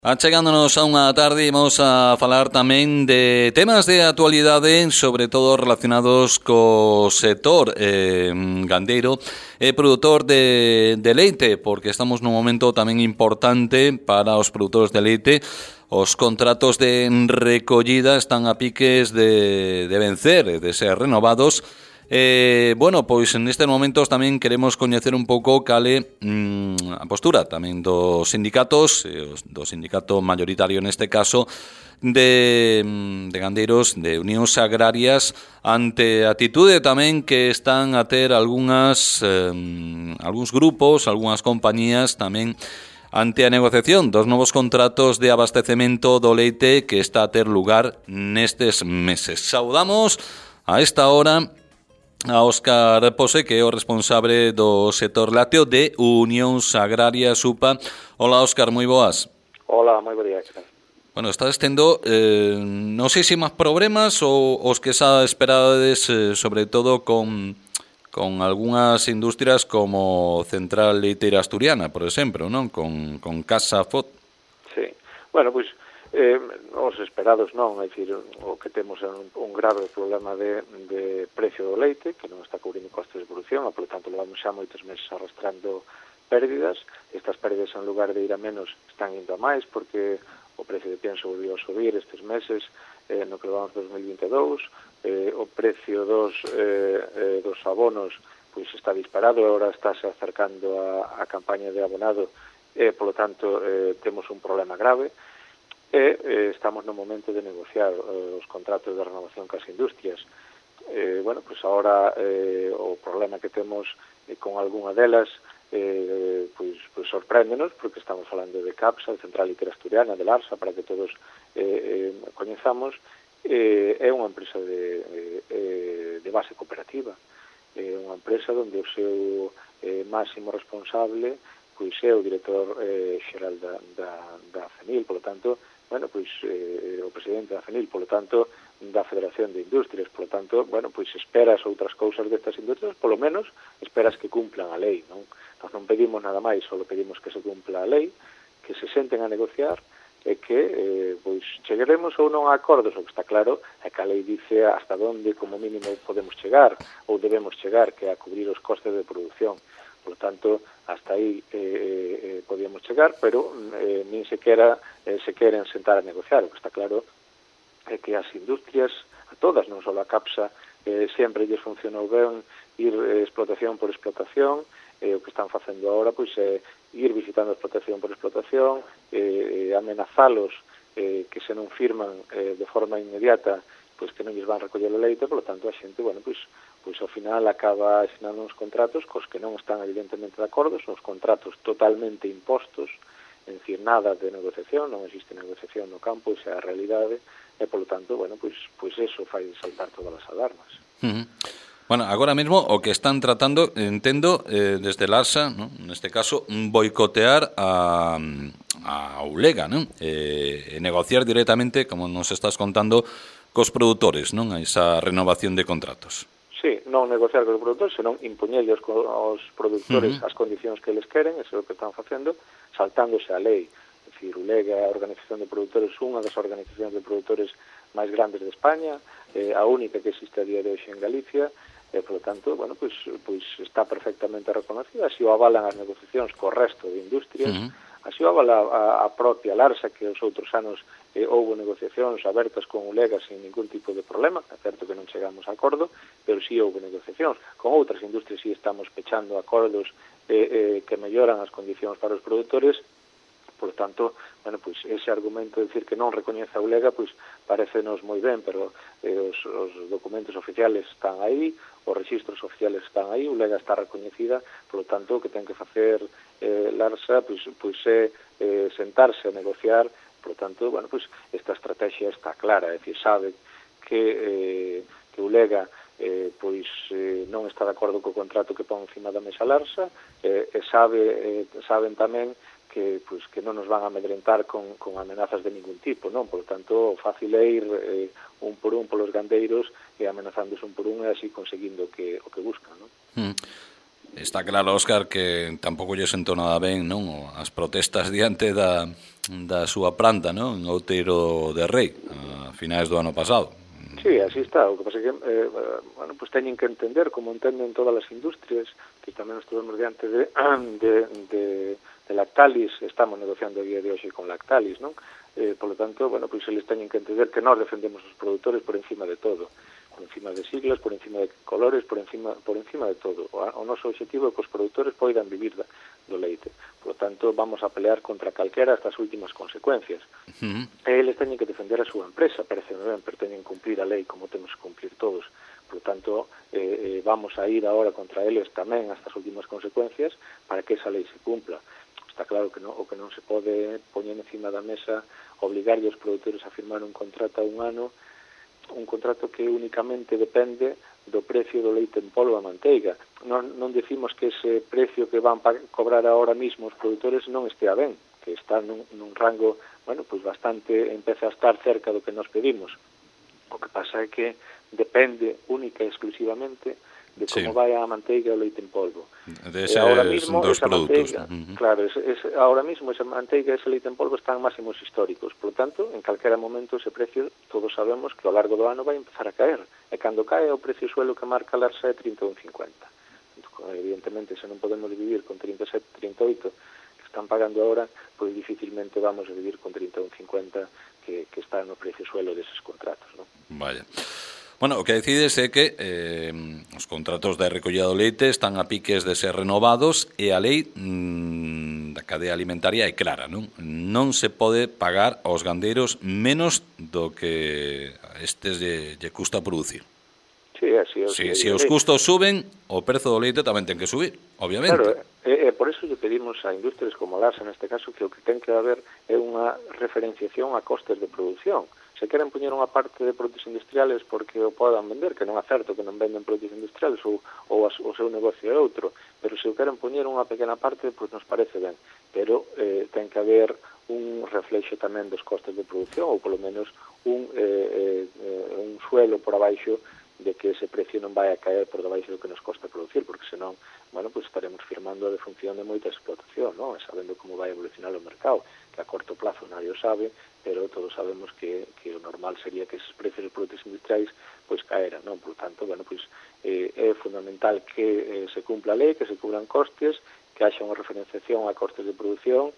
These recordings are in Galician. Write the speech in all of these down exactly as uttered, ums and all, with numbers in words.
Achegándonos a unha tarde, vamos a falar tamén de temas de actualidade, sobre todo relacionados co sector eh, gandeiro e produtor de, de leite, porque estamos nun momento tamén importante para os produtores de leite. Os contratos de recollida están a piques de, de vencer, de ser renovados. Eh, bueno, pois nestes momentos tamén queremos coñecer un pouco cale mm, a postura tamén dos sindicatos, eh, do sindicato mayoritario neste caso, de, de gandeiros, de unións agrarias, ante a atitude tamén que están a ter algunhas, eh, algúns grupos, algunhas compañías tamén ante a negociación dos novos contratos de abastecemento do leite que está a ter lugar nestes meses. Saudamos a esta hora a Óscar Pose, que é o responsable do sector lácteo de Unións Agrarias U P A. Hola, Óscar, moi boas. Hola, moi bo día. Bueno, estades tendo, eh, non sei se máis problemas ou os que xa esperades, eh, sobre todo con, con algunhas industrias como Central Leiteira Asturiana, por exemplo, non? Con, con Casa Fot. Sí, bueno, pois eh, os esperados non, é dicir, o que temos é un, un grave problema de, de precio do leite, que non está cubrindo costes de produción, e, por tanto, levamos xa moitos meses arrastrando pérdidas. Estas pérdidas, en lugar de ir a menos, están indo a máis, porque o precio de pienso volvió a subir estes meses, eh, no que levamos dos mil vinte e dous, eh, o precio dos, eh, eh, dos abonos pois está disparado, agora estáse acercando a, a campaña de abonado, e, polo tanto, eh, temos un problema grave, e eh, estamos no momento de negociar eh, os contratos de renovación cas industrias. Eh, bueno, pois agora eh, o problema que temos eh, con algunha delas eh, pois, pois sorpréndenos, porque estamos falando de CAPSA, de Central Leiteira Asturiana, de Larsa, para que todos eh, eh, coñezamos. Eh, é unha empresa de, eh, de base cooperativa, é unha empresa onde o seu eh, máximo responsable pois é o director eh, xeral da, da, da FENIL, polo tanto, bueno, pois eh, o presidente da FENIL, polo tanto, da Federación de Industrias, polo tanto, bueno, pois esperas outras cousas destas industrias, polo menos esperas que cumplan a lei, non? Nós non pedimos nada máis, só pedimos que se cumpla a lei, que se senten a negociar e que, eh, pois, chegaremos ou non a acordos, o que está claro é que a lei dice hasta onde, como mínimo, podemos chegar ou debemos chegar, que é a cubrir os costes de produción. Por tanto, hasta aí eh, eh, podíamos chegar, pero eh, nin sequera eh, se queren sentar a negociar. O que está claro é que as industrias, a todas, non só a CAPSA, eh, sempre lles funcionou ben ir eh, explotación por explotación, e eh, o que están facendo agora pois é ir visitando explotación por explotación, eh, eh, amenazalos eh, que se non firman eh, de forma inmediata pois que non lles van recoller o leite, polo tanto a xente, bueno, pois pois ao final acaba asinando uns contratos cos que non están evidentemente de acordo, son os contratos totalmente impostos, en dicir, nada de negociación, non existe negociación no campo, esa é a realidade, e polo tanto, bueno, pois pois eso fai saltar todas as alarmas. Uh-huh. Bueno, agora mesmo o que están tratando, entendo, eh, desde Larsa, ¿no? Neste caso, boicotear a, a Ulega, ¿no? Eh, negociar directamente, como nos estás contando, cos produtores, non? A esa renovación de contratos. Sí, non negociar cos produtores, senón impoñerlle aos produtores uh-huh. as condicións que eles queren, eso é o que están facendo, saltándose a lei. É dicir, Ulega, a Organización de Produtores, unha das organizacións de produtores máis grandes de España, eh, a única que existe a día de hoxe en Galicia, e, por lo tanto, bueno, pois, pois está perfectamente reconocida, así o avalan as negociacións co resto de industrias, uh-huh. así o avala a, a propia Larsa, que os outros anos eh, houve negociacións abertas con Ulega sin ningún tipo de problema, é certo que non chegamos a acordo, pero sí houve negociacións. Con outras industrias sí estamos pechando acordos eh, eh, que melloran as condicións para os produtores. Por tanto, bueno, pois ese argumento de decir que non recoñece a Ulega, pois parecenos moi ben, pero eh, os, os documentos oficiales están aí, os registros oficiales están aí, Ulega está recoñecida, por tanto, o que ten que facer eh, Larsa, pois, pois é eh, sentarse a negociar, por tanto, bueno, pois esta estrategia está clara, é dicir, sabe que, eh, que Ulega eh, pois eh, non está de acordo co contrato que pon encima da mesa Larsa, eh, e sabe, eh, saben tamén que pois que non nos van a amedrentar con, con amenazas de ningún tipo, non? Por lo tanto, fácil é ir eh, un por un polos gandeiros e amenazándose un por un e así conseguindo que, o que buscan, non? Mm. Está claro, Óscar, que tampouco lle sentou nada ben, non? As protestas diante da, da súa planta, non? En Outeiro de Rei, a finais do ano pasado. Sí, así está. O que pasa é que, eh, bueno, pues teñen que entender, como entenden todas as industrias, que tamén estuvemos diante de, de, de, de Lactalis, estamos negociando a día de hoxe con Lactalis, non? Eh, por lo tanto, bueno, pues eles teñen que entender que nós defendemos os produtores por encima de todo, por encima de siglas, por encima de colores, por encima por encima de todo. O, o noso objetivo é que os produtores poidan vivir da, do leite. Por lo tanto, vamos a pelear contra calquera estas últimas consecuencias. Uh-huh. E eles teñen que defender a súa empresa, parece ben, pero teñen que cumplir a lei como temos que cumplir todos. Por lo tanto, eh, eh, vamos a ir agora contra eles tamén a estas últimas consecuencias para que esa lei se cumpla. Está claro que non, o que non se pode poñer encima da mesa obligarlle aos produtores a firmar un contrato a un ano, un contrato que únicamente depende do precio do leite en polvo a manteiga. Non, non decimos que ese precio que van a cobrar ahora mismo os produtores non estea ben, que está nun, nun rango, bueno, pues bastante, empeza a estar cerca do que nos pedimos. O que pasa é que depende única e exclusivamente de como sí. vai a manteiga e o leite en polvo. De eses ahora mismo, dos esa produtos. Manteiga, uh-huh. Claro, ese, ese, ahora mismo esa manteiga e ese leite en polvo están máximos históricos. Por lo tanto, en calquera momento ese precio, todos sabemos que ao largo do ano vai empezar a caer. E cando cae o precio suelo que marca a Larsa é trinta e un cincuenta. Evidentemente, se non podemos vivir con trinta e sete, trinta e oito que están pagando ahora, pois dificilmente vamos a vivir con trinta e un cincuenta que, que está no precio suelo deses contratos, non? Vaya. Bueno, o que decides é que eh, os contratos de recollida do leite están a piques de ser renovados e a lei mmm, da cadea alimentaria é clara, non? Non se pode pagar aos gandeiros menos do que estes lle, lle custa producir. Sí, así, si, si os custos suben, o prezo do leite tamén ten que subir, obviamente. Claro, e, e por eso lle pedimos a industrias como a Larsa, neste caso, que o que ten que haber é unha referenciación a costes de produción. Se queren poñer unha parte de produtos industriales porque o podan vender, que non é certo que non venden produtos industriales ou, ou as, o seu negocio é outro, pero se o queren poñer unha pequena parte, pois nos parece ben. Pero eh, ten que haber un reflexo tamén dos costes de produción ou polo menos un, eh, eh, un suelo por abaixo de que ese precio non vai a caer por debaixo do que nos costa producir, porque senón, bueno, pues estaremos firmando a defunción de moita explotación, non? Sabendo como vai evolucionar o mercado, que a corto plazo nadie o sabe, pero todos sabemos que, que o normal sería que esos precios de produtos industriais pois caeran, non? Por tanto, bueno, pois eh, é fundamental que eh, se cumpla a lei, que se cubran costes, que haxa unha referenciación a costes de produción,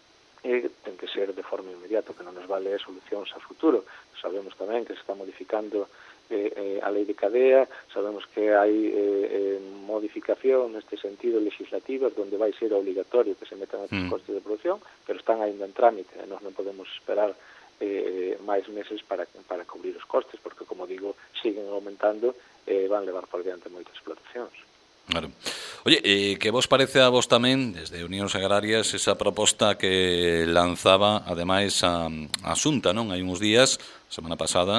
e ten que ser de forma inmediata, que non nos vale solucións a futuro. Sabemos tamén que se está modificando eh, eh, a lei de cadea, sabemos que hai eh, eh, modificación neste sentido legislativas donde vai ser obligatorio que se metan estes mm. costes de producción, pero están ainda en trámite, e nós non podemos esperar eh, máis meses para, para cubrir os costes, porque, como digo, siguen aumentando e eh, van levar por diante moitas explotacións. Claro. Oye, eh, que vos parece a vos tamén, desde Unións Agrarias, esa proposta que lanzaba, ademais, a, a Xunta, non? Hai uns días, semana pasada,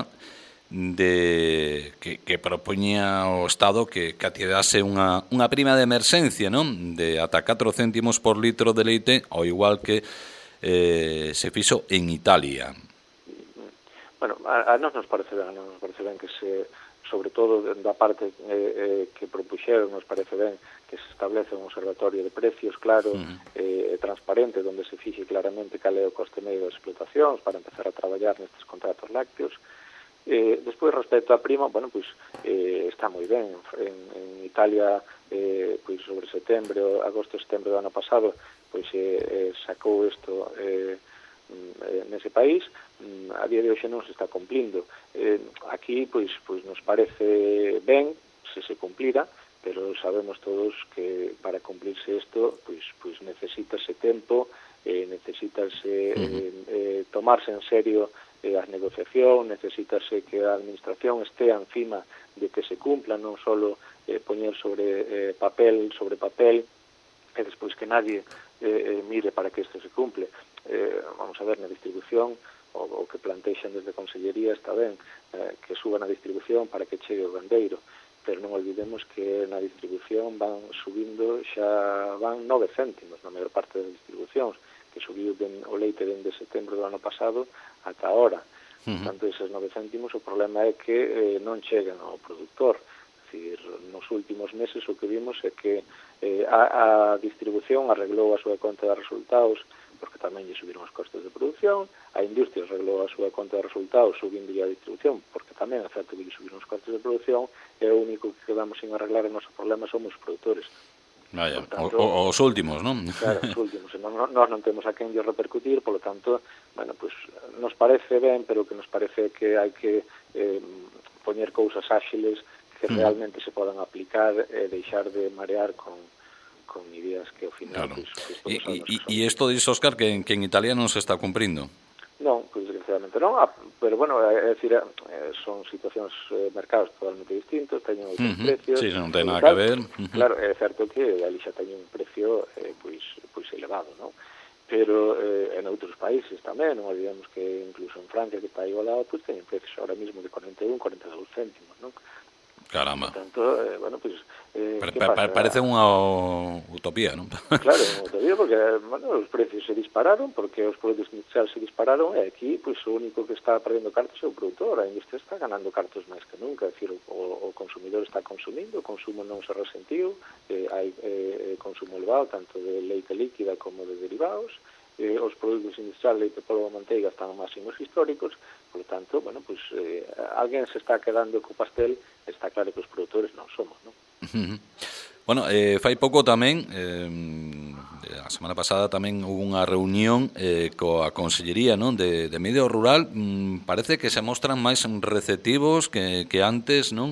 de que, que propoñía o Estado que catedase unha, unha prima de emerxencia, non? De ata catro céntimos por litro de leite, ao igual que eh, se fixo en Italia. Bueno, a, a nós nos parece ben, nos parece ben que se, sobre todo da parte eh, eh, que propuxeron, nos parece ben que se establece un observatorio de precios claro e uh-huh. eh, transparente, donde se fixe claramente cal é o coste medio das explotacións para empezar a traballar nestes contratos lácteos. Eh, despois, respecto á prima, bueno, pois eh, está moi ben. En, en Italia, eh, pois sobre setembro, agosto, setembro do ano pasado, pois eh, eh, sacou isto eh, nese país. A día de hoxe non se está cumplindo. Eh, aquí, pois, pois nos parece ben se se cumplira, pero sabemos todos que para cumplirse isto, pois, pois necesítase tempo, eh, necesítase eh, eh, tomarse en serio eh, as negociacións, necesítase que a administración estea encima de que se cumpla, non só eh, poñer sobre eh, papel, sobre papel, e despois que nadie eh, eh, mire para que isto se cumple. Eh, vamos a ver, na distribución, o, o que plantexan desde a Consellería está ben, eh, que suban a distribución para que chegue o gandeiro, pero non olvidemos que na distribución van subindo, xa van nove céntimos na maior parte das distribucións, que subiu den, o leite dende setembro do ano pasado ata ahora. Uh-huh. Tanto, eses nove céntimos, o problema é que eh, non chegan ao produtor. Decir, nos últimos meses o que vimos é que eh, a, a distribución arreglou a súa conta de resultados porque tamén lle subiron os costes de produción, a industria arreglou a súa conta de resultados subindo a distribución porque tamén é certo que lle subiron os costes de produción, e o único que quedamos sin arreglar o noso problema somos os produtores. Vaya, tanto, o, os últimos, non? Claro, os últimos, non, nós non temos a quen lle repercutir, polo tanto, bueno, pues, nos parece ben, pero que nos parece que hai que eh, poñer cousas áxiles que mm. realmente se podan aplicar e deixar de marear con con ideas que ao final... Claro. Pues, e, e, e isto dice, Óscar, que, que en Italia non se está cumprindo? Non, pues, desgraciadamente non, ah, pero bueno, é dicir, eh, son situacións, eh, mercados totalmente distintos, teñen outros uh-huh. precios... Sí, non ten nada que ver. Uh-huh. Claro, é certo que ali xa teñen un precio eh, pois, pois elevado, non? Pero eh, en outros países tamén, non olvidemos que incluso en Francia, que está igualado, pois teñen precios ahora mismo de cuarenta e un, cuarenta e dous céntimos, non? Caramba. Por tanto, eh, bueno, pues... Eh, pa, pa, pa, parece unha utopía, non? Claro, unha utopía, porque bueno, os precios se dispararon, porque os produtos industriales se dispararon, e aquí, pues, o único que está perdendo cartos é o produtor, a industria está ganando cartos máis que nunca, é dicir, o, o consumidor está consumindo, o consumo non se resentiu, eh, hai eh, consumo elevado, tanto de leite líquida como de derivados, eh, os produtos industriales, leite, polvo, manteiga, están a máximos históricos, por lo tanto, bueno, pues, eh, alguén se está quedando co pastel, está claro que os produtores non somos, non? Uh-huh. Bueno, eh, fai pouco tamén, eh, a semana pasada tamén hubo unha reunión eh, coa Consellería, non, de, de Medio Rural. Mm, parece que se mostran máis receptivos que, que antes, non,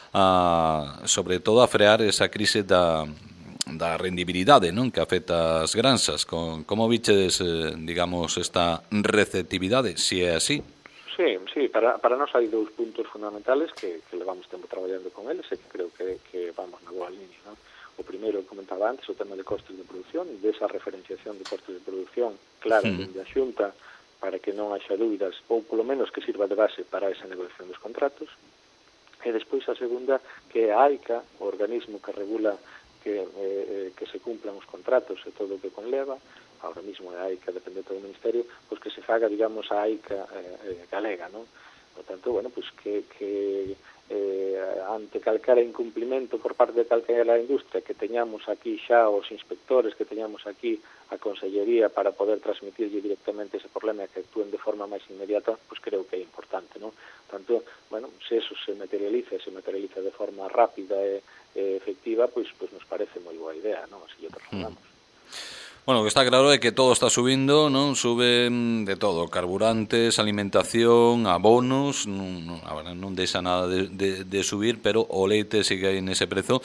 a, sobre todo a frear esa crise da, da rendibilidade, non, que afecta as granxas. Con, como vichedes, eh, digamos, esta receptividade, se é así? Sí, sí, para, para nós hai dous puntos fundamentales que, que levamos tempo traballando con eles e que creo que, que vamos na boa línea, non? O primeiro, comentaba antes, o tema de costes de produción e desa referenciación de costes de produción clara sí. dende a Xunta para que non haxa dúbidas ou polo menos que sirva de base para esa negociación dos contratos. E despois a segunda, que é a AICA, o organismo que regula que, eh, que se cumplan os contratos e todo o que conleva, ahora mismo a AICA depende do Ministerio, pois que se faga, digamos, a AICA eh, galega, non? Por tanto, bueno, pois que, que eh, ante calquera incumplimento por parte de calquera industria que teñamos aquí xa os inspectores, que teñamos aquí a Consellería para poder transmitirlle directamente ese problema e que actúen de forma máis inmediata, pois creo que é importante, non? Tanto, bueno, se eso se materializa, se materializa de forma rápida e, e efectiva, pois, pois nos parece moi boa idea, non? Así lle trasladamos. Mm. Bueno, o que está claro é que todo está subindo, non? Suben de todo, carburantes, alimentación, abonos, non, non, non deixa nada de, de, de subir, pero o leite sigue aí nese prezo,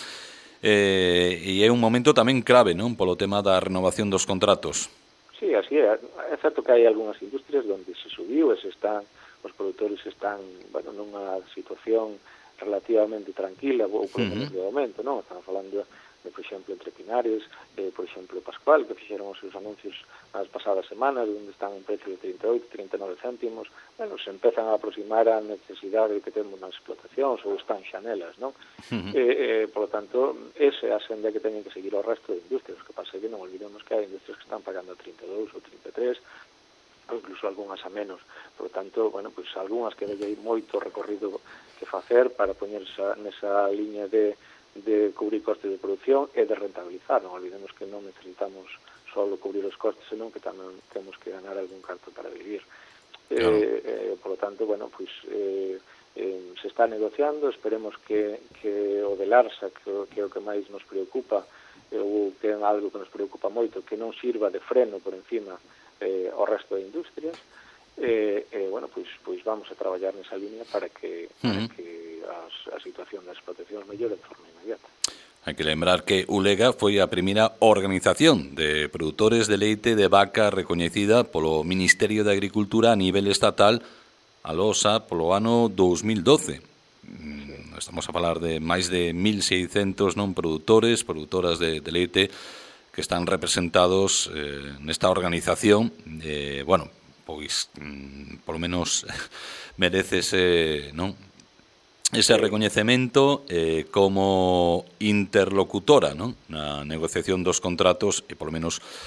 eh, e é un momento tamén clave, non? Polo tema da renovación dos contratos. Sí, así é. É certo que hai algunhas industrias onde se subiu e se están, os produtores están, bueno, nunha situación relativamente tranquila, ou por menos uh-huh. de aumento, non? Estamos falando de, por exemplo, entre Pinares, eh, por exemplo, Pascual, que fixeron os seus anuncios as pasadas semanas, onde están en precio de trinta e oito, trinta e nove céntimos, bueno, se empezan a aproximar a necesidade que temos nas explotacións, ou están xanelas, non? Uh-huh. Eh, eh, por lo tanto, esa é a senda que teñen que seguir o resto de industrias, que pasa que non olvidemos que hai industrias que están pagando trinta e dous ou trinta e tres, ou incluso algunhas a menos. Por lo tanto, bueno, pues algunhas que hai moito recorrido que facer para poñerse nesa liña de de cubrir costes de producción e de rentabilizar. Non olvidemos que non necesitamos só cubrir os costes, senón que tamén temos que ganar algún carto para vivir. Claro. Eh, eh, por lo tanto, bueno, pues eh, eh, se está negociando, esperemos que, que o del ARSA, que, que é o que máis nos preocupa, eh, ou que é algo que nos preocupa moito, que non sirva de freno por encima eh, ao resto de industrias, e, eh, eh, bueno, pois, pois vamos a traballar nesa línea para que, para uh-huh. que as, a situación das explotacións mellore de forma inmediata. Hai que lembrar que ULEGA foi a primeira organización de produtores de leite de vaca recoñecida polo Ministerio de Agricultura a nivel estatal a losa polo ano dos mil doce. Sí. Estamos a falar de máis de mil seiscentos non produtores, produtoras de, de leite que están representados eh, nesta organización. Eh, bueno, pois, mm, por lo menos merece ese, non? ese recoñecemento eh, como interlocutora, non? Na negociación dos contratos e, por lo menos,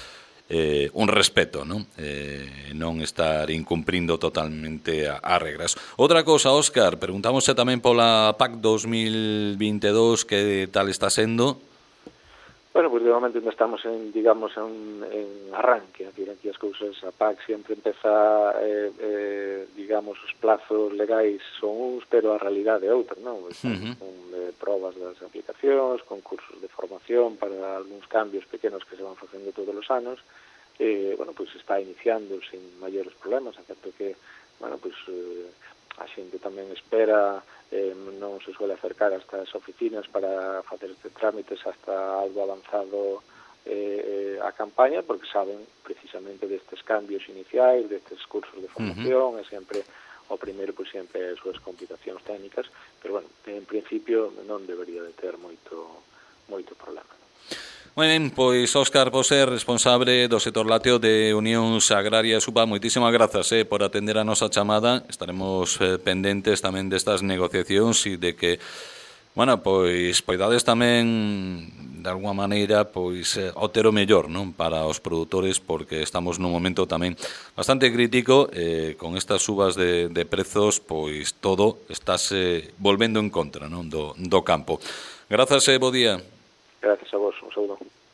eh, un respeto, non? Eh, non estar incumprindo totalmente a, a regras. Outra cousa, Óscar, preguntámosse tamén pola P A C dos mil vinte e dous, que tal está sendo? Bueno, pues de momento ainda estamos en, digamos, en, en arranque, aquí, aquí as cousas, a P A C sempre empeza, eh, eh, digamos, os plazos legais son uns, pero a realidade é outra, non? Estamos uh-huh. con eh, probas das aplicacións, con cursos de formación para algúns cambios pequenos que se van facendo todos os anos, e, bueno, pues está iniciando sin maiores problemas, acerto que, bueno, pues eh, a xente tamén espera, eh, non se suele acercar a estas oficinas para facer estes trámites hasta algo avanzado eh, a campaña, porque saben precisamente destes cambios iniciais, destes cursos de formación, uh-huh. e sempre o primeiro, pois, sempre as súas complicacións técnicas, pero, bueno, en principio non debería de ter moito moito problema. Moi ben, pois Óscar Poser, responsable do sector lácteo de Unións Agrarias U P A, moitísimas grazas eh, por atender a nosa chamada. Estaremos eh, pendentes tamén destas negociacións e de que, bueno, pois poidades tamén de alguma maneira pois eh, obter o mellor, non, para os produtores, porque estamos nun momento tamén bastante crítico, eh, con estas subas de, de prezos, pois todo estáse volvendo en contra, non, do, do campo. Grazas e bo día. Gracias a vos, un saúdo.